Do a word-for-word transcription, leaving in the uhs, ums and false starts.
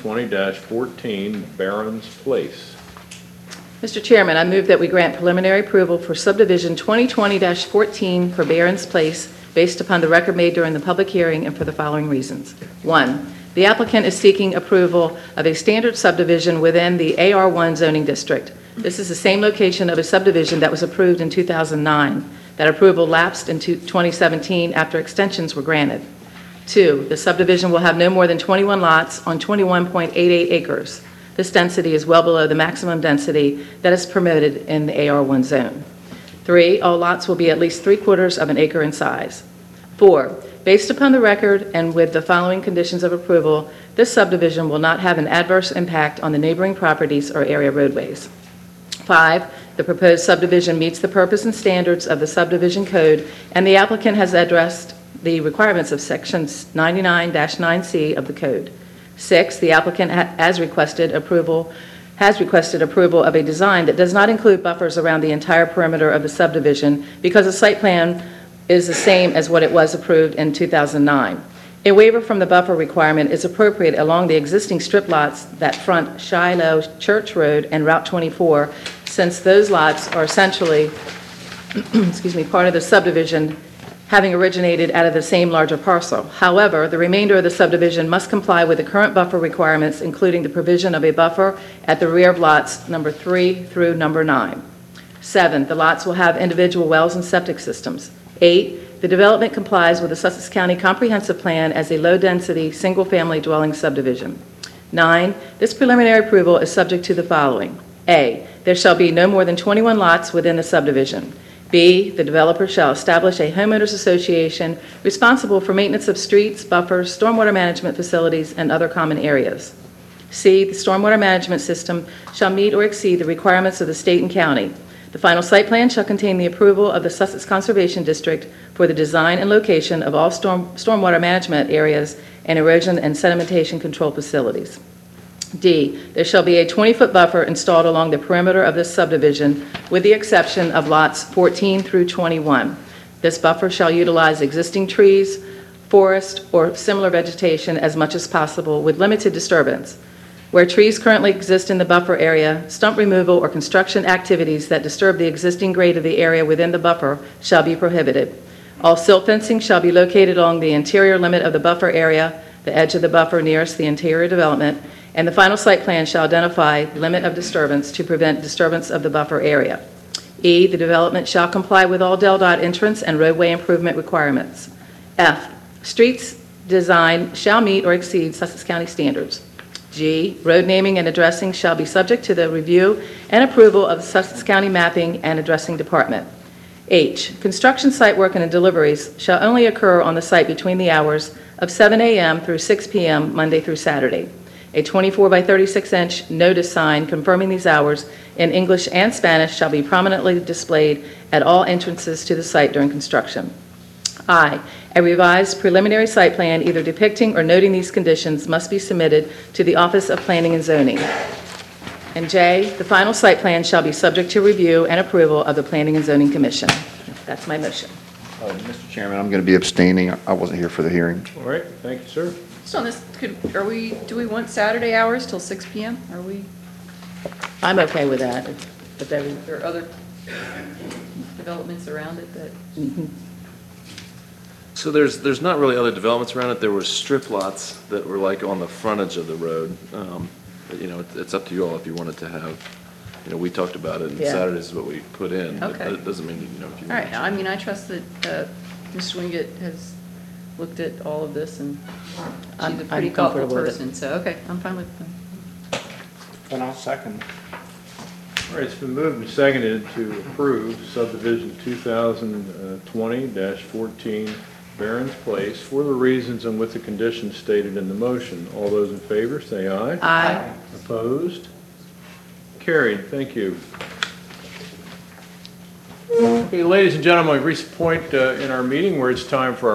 twenty dash fourteen Barron's Place. Mister Chairman, I move that we grant preliminary approval for subdivision twenty twenty dash fourteen for Barron's Place based upon the record made during the public hearing and for the following reasons. One, the applicant is seeking approval of a standard subdivision within the A R one zoning district. This is the same location of a subdivision that was approved in two thousand nine. That approval lapsed in twenty seventeen after extensions were granted. Two, the subdivision will have no more than twenty-one lots on twenty-one point eight eight acres. This density is well below the maximum density that is permitted in the A R one zone. Three, all lots will be at least three quarters of an acre in size. Four, based upon the record and with the following conditions of approval, this subdivision will not have an adverse impact on the neighboring properties or area roadways. Five, the proposed subdivision meets the purpose and standards of the subdivision code, and the applicant has addressed the requirements of Section ninety-nine dash nine C of the code. Six, the applicant ha has requested approval has requested approval of a design that does not include buffers around the entire perimeter of the subdivision because the site plan is the same as what it was approved in two thousand nine. A waiver from the buffer requirement is appropriate along the existing strip lots that front Shiloh Church Road and Route twenty-four, since those lots are essentially excuse me, part of the subdivision having originated out of the same larger parcel. However, the remainder of the subdivision must comply with the current buffer requirements, including the provision of a buffer at the rear of lots number three through number nine. Seven, the lots will have individual wells and septic systems. Eight, the development complies with the Sussex County Comprehensive Plan as a low-density, single-family dwelling subdivision. Nine, this preliminary approval is subject to the following. A, there shall be no more than twenty-one lots within the subdivision. B, the developer shall establish a homeowners association responsible for maintenance of streets, buffers, stormwater management facilities, and other common areas. C, the stormwater management system shall meet or exceed the requirements of the state and county. The final site plan shall contain the approval of the Sussex Conservation District for the design and location of all storm, stormwater management areas and erosion and sedimentation control facilities. D, there shall be a twenty-foot buffer installed along the perimeter of this subdivision with the exception of lots fourteen through twenty-one. This buffer shall utilize existing trees, forest, or similar vegetation as much as possible with limited disturbance. Where trees currently exist in the buffer area, stump removal or construction activities that disturb the existing grade of the area within the buffer shall be prohibited. All silt fencing shall be located along the interior limit of the buffer area, the edge of the buffer nearest the interior development, and the final site plan shall identify limit of disturbance to prevent disturbance of the buffer area. E, the development shall comply with all DelDOT entrance and roadway improvement requirements. F, streets design shall meet or exceed Sussex County standards. G, road naming and addressing shall be subject to the review and approval of the Sussex County Mapping and Addressing Department. H, construction site work and deliveries shall only occur on the site between the hours of seven A M through six P M Monday through Saturday. A twenty-four by thirty-six inch notice sign confirming these hours in English and Spanish shall be prominently displayed at all entrances to the site during construction. I, a revised preliminary site plan either depicting or noting these conditions must be submitted to the Office of Planning and Zoning. And J, the final site plan shall be subject to review and approval of the Planning and Zoning Commission. That's my motion. Uh, Mister Chairman, I'm going to be abstaining. I wasn't here for the hearing. All right, thank you, sir. So on this, could, are we, do we want Saturday hours till six P M? Are we, I'm okay with that. But there, are there other developments around it that? mm-hmm. So there's there's not really other developments around it. There were strip lots that were like on the frontage of the road. Um, but, you know, it, it's up to you all if you wanted to have. You know, we talked about it, and Yeah. Saturdays is what we put in. But Okay. it doesn't mean you know if you. All right, want to. I mean, I trust that uh, Miz Swingett has looked at all of this, and I'm- she's a I'm pretty thoughtful comfortable with it. person, so, okay, I'm fine with them. And I'll second. All right, it's been moved and seconded to approve subdivision two thousand twenty dash fourteen Barron's Place for the reasons and with the conditions stated in the motion. All those in favor say aye. Aye. Opposed? Carried. Thank you. Okay, ladies and gentlemen, we've reached a point uh, in our meeting where it's time for our